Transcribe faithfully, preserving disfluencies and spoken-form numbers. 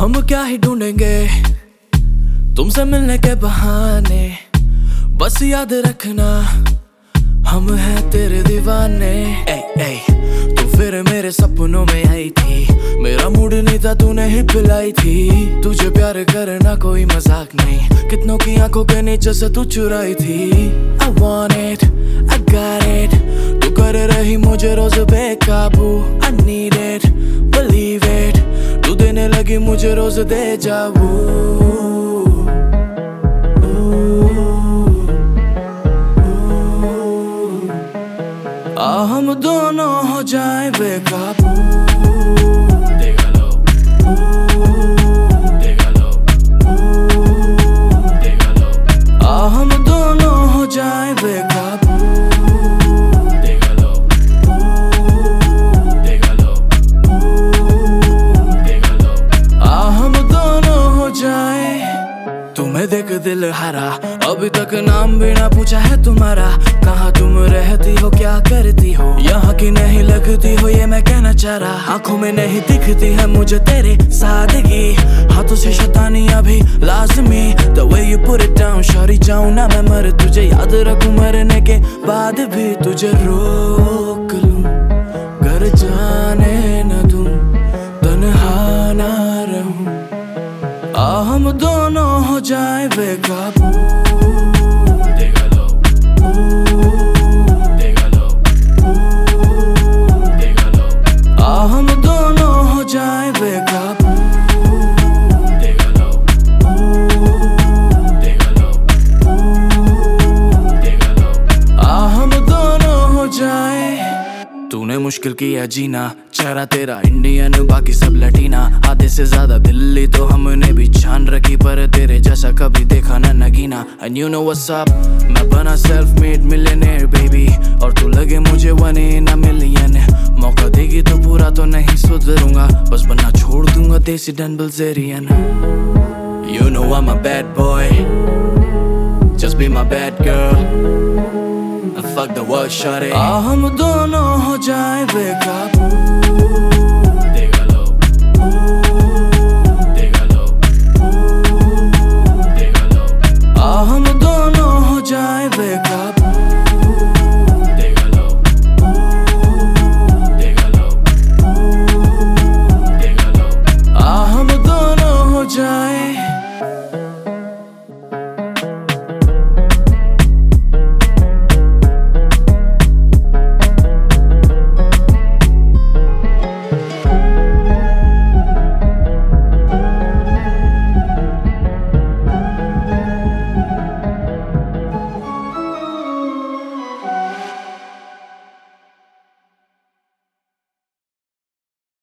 हम क्या ही ढूंढेंगे तुमसे मिलने के बहाने, बस याद रखना हम हैं तेरे दीवाने। ए, ए, तू फिर मेरे सपनों में आई थी, मेरा मूड नहीं था तूने ही पिलाई थी। तुझे प्यार करना कोई मजाक नहीं, कितनों की आंखों के नीचे से तू चुराई थी। I want it, I got it, तू कर रही मुझे रोज बेकाबू। I need it, believe it, तू देने लगी मुझे रोज दे जाबू। आ हम दोनों हो जाए बेकाबू। देखा लो, देखा लो, देखा लो। आ हम दोनों हो जाए बेकाबू। देखा लो, देखा लो, देखा लो। आ हम दोनों हो जाए। तुम्हें देख दिल हरा, अभी तक नाम भी ना पूछा है तुम्हारा। कहाँ तुम रहती हो, क्या करती हो, यहाँ की नहीं लगती हो ये मैं कहना चाह रहा। आंखों में नहीं दिखती है मुझे तेरे सादगी, हाथों से शैतानियां भी लाजमी। The way you put it down, Shauri जाऊं ना मैं मर, तुझे याद रखूं मरने के बाद भी। तुझे रोक लूं, घर जाने न दूं, तन्हा ना रहूं। आ हम दोनों हो जाए बेकाबू। देखा लो, देखा लो, देखा लो। आ हम दोनों हो जाए बेकाबू। देखा लो, देखा लो, देखा लो। आ हम दोनों हो जाए। तूने मुश्किल किया जीना, चेहरा तेरा इंडियन बाकी सब लटीना। आधे से ज्यादा दिल्ली तो हमने भी छान रखी, पर तेरे जैसा कभी देखा ना Nagina. And you know what's up, मैं बना self made millionaire baby, और तू लगे मुझे one in a million। मौका देगी तो पूरा तो नहीं सुधरूंगा, बस बनना छोड़ दूंगा desi Dan Bilzerian. You know I'm a bad boy, just be my bad girl, and fuck the world shawty। आ हम दोनों हो जाए बेकाबू। देखा लो, देखा लो, देखा लो। आ हम